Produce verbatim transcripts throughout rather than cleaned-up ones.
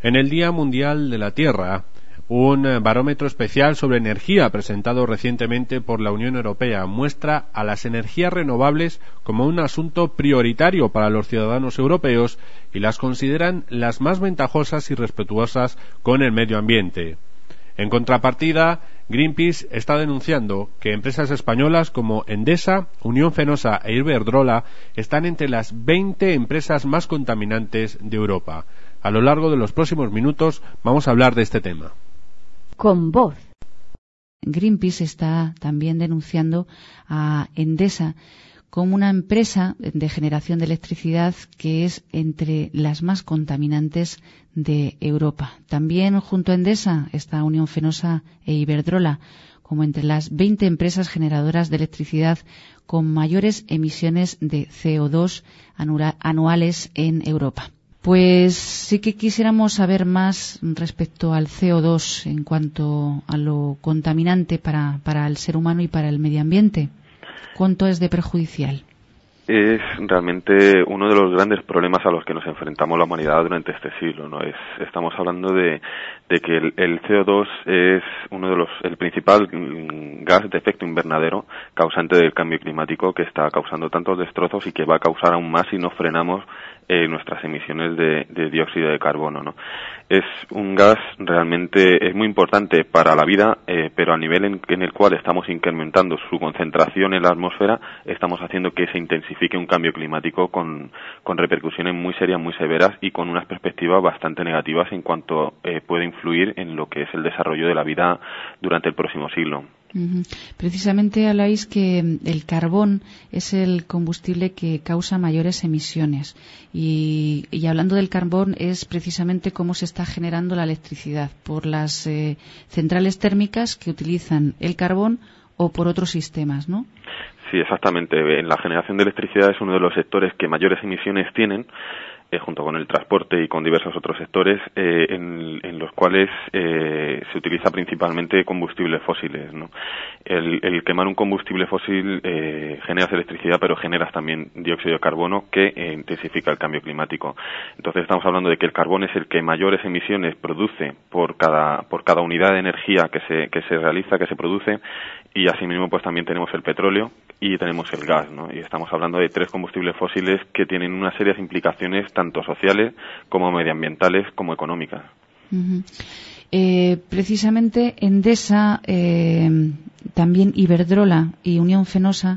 En el Día Mundial de la Tierra, un barómetro especial sobre energía presentado recientemente por la Unión Europea muestra a las energías renovables como un asunto prioritario para los ciudadanos europeos y las consideran las más ventajosas y respetuosas con el medio ambiente. En contrapartida, Greenpeace está denunciando que empresas españolas como Endesa, Unión Fenosa e Iberdrola están entre las veinte empresas más contaminantes de Europa. A lo largo de los próximos minutos vamos a hablar de este tema. Con voz. Greenpeace está también denunciando a Endesa como una empresa de generación de electricidad que es entre las más contaminantes de Europa. También junto a Endesa está Unión Fenosa e Iberdrola como entre las veinte empresas generadoras de electricidad con mayores emisiones de C O dos anuales en Europa. Pues sí que quisiéramos saber más respecto al C O dos en cuanto a lo contaminante para, para el ser humano y para el medio ambiente. ¿Cuánto es de perjudicial? Es realmente uno de los grandes problemas a los que nos enfrentamos la humanidad durante este siglo, ¿no? Es, estamos hablando de, de que el, el C O dos es uno de los, el principal gas de efecto invernadero causante del cambio climático que está causando tantos destrozos y que va a causar aún más si no frenamos eh, nuestras emisiones de, de dióxido de carbono, ¿no? Es un gas realmente, es muy importante para la vida, eh, pero a nivel en, en el cual estamos incrementando su concentración en la atmósfera, estamos haciendo que se intensifique un cambio climático con, con repercusiones muy serias, muy severas y con unas perspectivas bastante negativas en cuanto eh, puede influir en lo que es el desarrollo de la vida durante el próximo siglo. Uh-huh. Precisamente habláis que el carbón es el combustible que causa mayores emisiones y, y hablando del carbón es precisamente cómo se está generando la electricidad por las eh, centrales térmicas que utilizan el carbón o por otros sistemas, ¿no? Sí, exactamente. En la generación de electricidad es uno de los sectores que mayores emisiones tienen, eh, junto con el transporte y con diversos otros sectores, eh, en, en los cuales eh, se utiliza principalmente combustibles fósiles, ¿no? El, el quemar un combustible fósil eh, generas electricidad, pero generas también dióxido de carbono que eh, intensifica el cambio climático. Entonces estamos hablando de que el carbón es el que mayores emisiones produce por cada por cada unidad de energía que se que se realiza, que se produce, y asimismo pues también tenemos el petróleo y tenemos el gas, ¿no? Y estamos hablando de tres combustibles fósiles que tienen una serie de implicaciones tanto sociales como medioambientales como económicas. Uh-huh. Eh, precisamente Endesa, eh, también Iberdrola y Unión Fenosa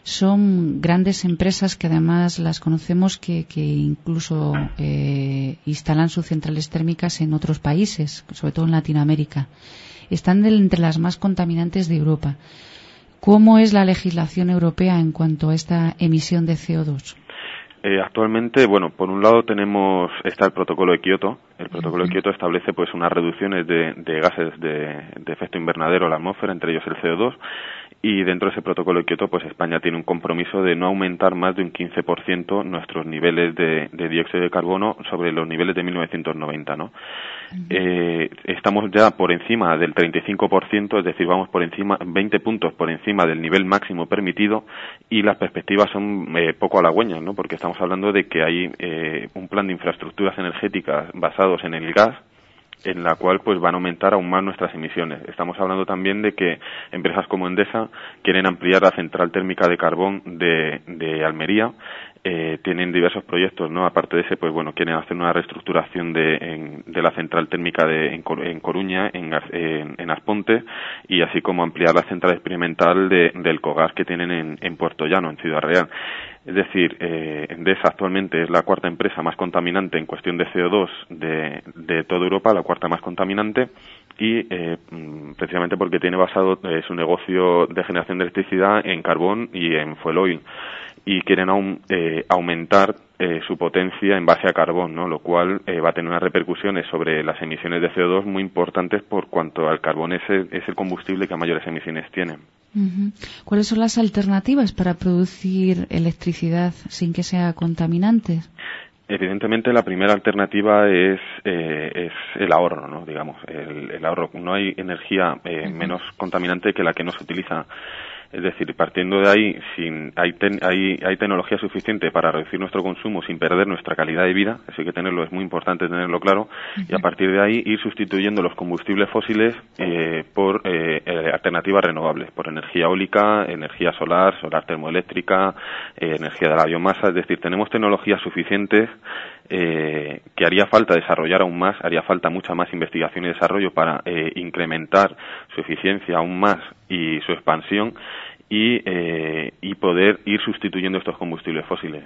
son grandes empresas que además las conocemos que, que incluso eh, instalan sus centrales térmicas en otros países, sobre todo en Latinoamérica. Están de, entre las más contaminantes de Europa. ¿Cómo es la legislación europea en cuanto a esta emisión de C O dos? Eh, actualmente, bueno, por un lado tenemos, está el protocolo de Kioto. El protocolo de Kioto establece pues unas reducciones de, de gases de, de efecto invernadero a la atmósfera, entre ellos el C O dos, y dentro de ese protocolo de Kioto pues España tiene un compromiso de no aumentar más de un quince por ciento nuestros niveles de, de dióxido de carbono sobre los niveles de mil novecientos noventa, ¿no? Uh-huh. Eh, estamos ya por encima del treinta y cinco por ciento, es decir, vamos por encima, veinte puntos por encima del nivel máximo permitido, y las perspectivas son eh, poco halagüeñas, ¿no? Porque estamos hablando de que hay eh, un plan de infraestructuras energéticas basados en el gas, en la cual pues van a aumentar aún más nuestras emisiones. Estamos hablando también de que empresas como Endesa quieren ampliar la central térmica de carbón de, de Almería. Eh, tienen diversos proyectos, ¿no? Aparte de ese, pues bueno, quieren hacer una reestructuración de, en, de la central térmica de, en, en Coruña, en, en, en Asponte, y así como ampliar la central experimental de, del Cogas que tienen en, en Puerto Llano, en Ciudad Real. Es decir, eh, Endesa actualmente es la cuarta empresa más contaminante en cuestión de C O dos de, de toda Europa, la cuarta más contaminante, y eh, precisamente porque tiene basado eh, su negocio de generación de electricidad en carbón y en fuel oil, y quieren aún eh, aumentar eh, su potencia en base a carbón, ¿no? Lo cual eh, va a tener unas repercusiones sobre las emisiones de C O dos muy importantes por cuanto al carbón es el, es el combustible que mayores emisiones tiene. Uh-huh. ¿Cuáles son las alternativas para producir electricidad sin que sea contaminante? Evidentemente la primera alternativa es eh, es el ahorro, ¿no? Digamos, el, el ahorro. No hay energía eh, uh-huh. menos contaminante que la que no se utiliza. Es decir, partiendo de ahí, sin, hay, ten, hay, hay tecnología suficiente para reducir nuestro consumo sin perder nuestra calidad de vida, eso hay que tenerlo, es muy importante tenerlo claro, uh-huh. y a partir de ahí ir sustituyendo los combustibles fósiles eh, por eh, alternativas renovables, por energía eólica, energía solar, solar termoeléctrica, eh, energía de la biomasa. Es decir, tenemos tecnologías suficientes eh, que haría falta desarrollar aún más, haría falta mucha más investigación y desarrollo para eh, incrementar su eficiencia aún más y su expansión y, eh, y poder ir sustituyendo estos combustibles fósiles.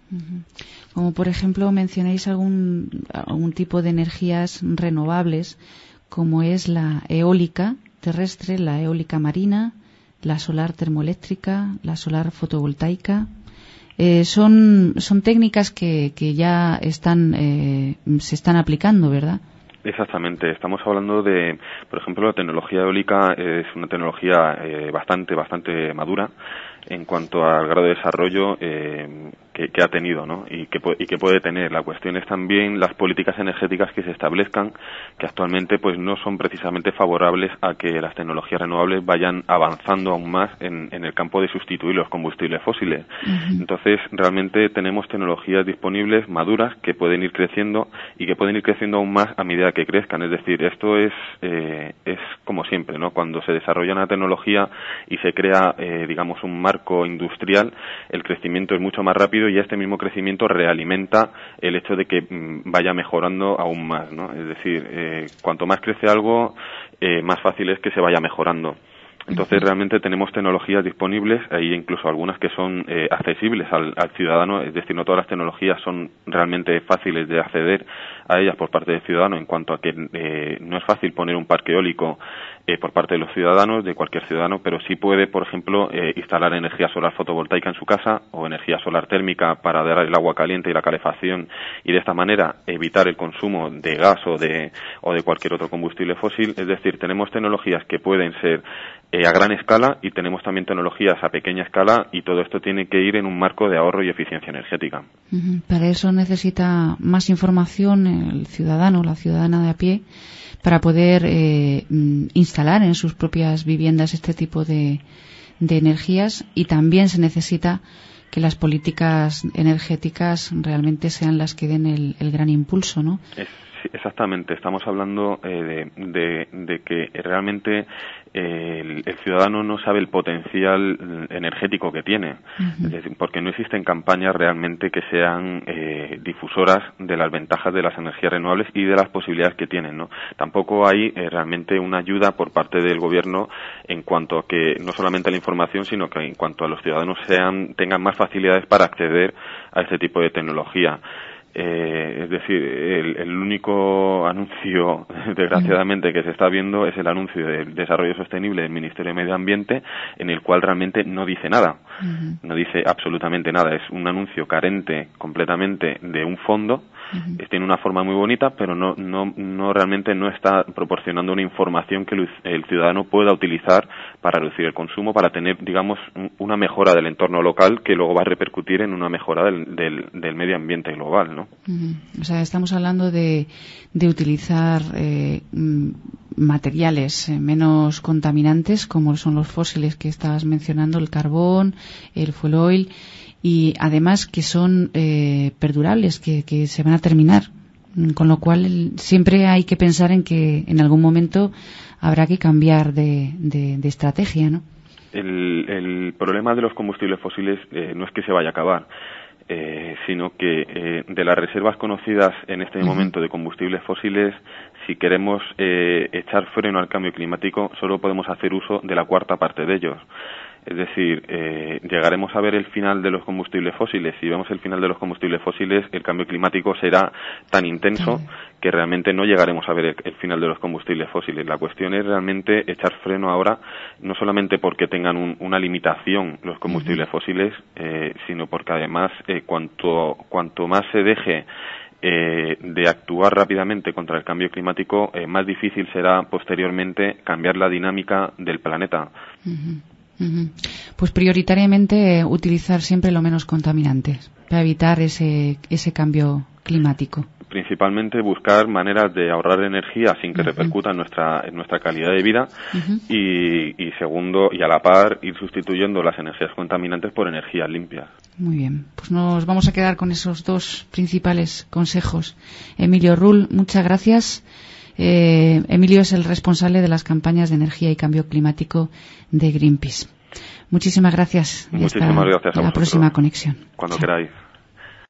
Como por ejemplo mencionáis algún, algún tipo de energías renovables como es la eólica terrestre, la eólica marina, la solar termoeléctrica, la solar fotovoltaica. Eh, son, son técnicas que, que ya están, eh, se están aplicando, ¿verdad? Exactamente. Estamos hablando de, por ejemplo, la tecnología eólica es una tecnología eh, bastante, bastante madura en cuanto al grado de desarrollo eh, que, que ha tenido, ¿no? Y que, y que puede tener. La cuestión es también las políticas energéticas que se establezcan, que actualmente pues no son precisamente favorables a que las tecnologías renovables vayan avanzando aún más en, en el campo de sustituir los combustibles fósiles. Uh-huh. Entonces, realmente tenemos tecnologías disponibles, maduras, que pueden ir creciendo y que pueden ir creciendo aún más a medida que crezcan. Es decir, esto es, eh, es como siempre, ¿no? Cuando se desarrolla una tecnología y se crea, eh, digamos, un marco industrial, el crecimiento es mucho más rápido y este mismo crecimiento realimenta el hecho de que mm, vaya mejorando aún más, ¿no? Es decir, eh, cuanto más crece algo, eh, más fácil es que se vaya mejorando. Entonces, realmente tenemos tecnologías disponibles, hay incluso algunas que son eh, accesibles al, al ciudadano, es decir, no todas las tecnologías son realmente fáciles de acceder a ellas por parte del ciudadano, en cuanto a que eh, no es fácil poner un parque eólico eh, por parte de los ciudadanos, de cualquier ciudadano, pero sí puede, por ejemplo, eh, instalar energía solar fotovoltaica en su casa o energía solar térmica para dar el agua caliente y la calefacción y de esta manera evitar el consumo de gas o de, o de cualquier otro combustible fósil. Es decir, tenemos tecnologías que pueden ser a gran escala y tenemos también tecnologías a pequeña escala y todo esto tiene que ir en un marco de ahorro y eficiencia energética. Uh-huh. Para eso necesita más información el ciudadano, la ciudadana de a pie, para poder eh, instalar en sus propias viviendas este tipo de, de energías, y también se necesita que las políticas energéticas realmente sean las que den el, el gran impulso, ¿no? Es, sí, exactamente. Estamos hablando eh, de, de, de que realmente eh, el, el ciudadano no sabe el potencial energético que tiene, uh-huh. es decir, porque no existen campañas realmente que sean eh, difusoras de las ventajas de las energías renovables y de las posibilidades que tienen, ¿no? Tampoco hay eh, realmente una ayuda por parte del gobierno en cuanto a que no solamente la información, sino que en cuanto a los ciudadanos sean tengan más facilidades para acceder a este tipo de tecnología. Eh, es decir, el, el único anuncio, desgraciadamente, que se está viendo es el anuncio del desarrollo sostenible del Ministerio de Medio Ambiente, en el cual realmente no dice nada, uh-huh. no dice absolutamente nada. Es un anuncio carente completamente de un fondo. Uh-huh. Tiene una forma muy bonita, pero no, no, no realmente no está proporcionando una información que el ciudadano pueda utilizar para reducir el consumo, para tener, digamos, una mejora del entorno local que luego va a repercutir en una mejora del, del, del medio ambiente global, ¿no? Uh-huh. O sea, estamos hablando de, de utilizar eh, materiales menos contaminantes, como son los fósiles que estabas mencionando, el carbón, el fuel oil, y además que son eh, perdurables, que, que se van a terminar. Con lo cual el, siempre hay que pensar en que en algún momento habrá que cambiar de, de, de estrategia, ¿no? El, el problema de los combustibles fósiles eh, no es que se vaya a acabar, eh, sino que eh, de las reservas conocidas en este uh-huh. momento de combustibles fósiles, si queremos eh, echar freno al cambio climático, solo podemos hacer uso de la cuarta parte de ellos. Es decir, eh, llegaremos a ver el final de los combustibles fósiles. Si vemos el final de los combustibles fósiles, el cambio climático será tan intenso que realmente no llegaremos a ver el, el final de los combustibles fósiles. La cuestión es realmente echar freno ahora, no solamente porque tengan un, una limitación los combustibles uh-huh. fósiles, eh, sino porque además eh, cuanto, cuanto más se deje Eh, de actuar rápidamente contra el cambio climático, eh, más difícil será posteriormente cambiar la dinámica del planeta. Uh-huh. Uh-huh. Pues prioritariamente eh, utilizar siempre lo menos contaminantes para evitar ese ese cambio climático. principalmente buscar maneras de ahorrar energía sin que uh-huh. repercuta en nuestra en nuestra calidad de vida uh-huh. y, y segundo, y a la par ir sustituyendo las energías contaminantes por energías limpias. Muy bien, pues nos vamos a quedar con esos dos principales consejos. Emilio Rull, muchas gracias. Eh, Emilio es el responsable de las campañas de energía y cambio climático de Greenpeace. Muchísimas gracias. Muchísimas y hasta gracias a la vosotros. próxima conexión. Cuando Chao. queráis.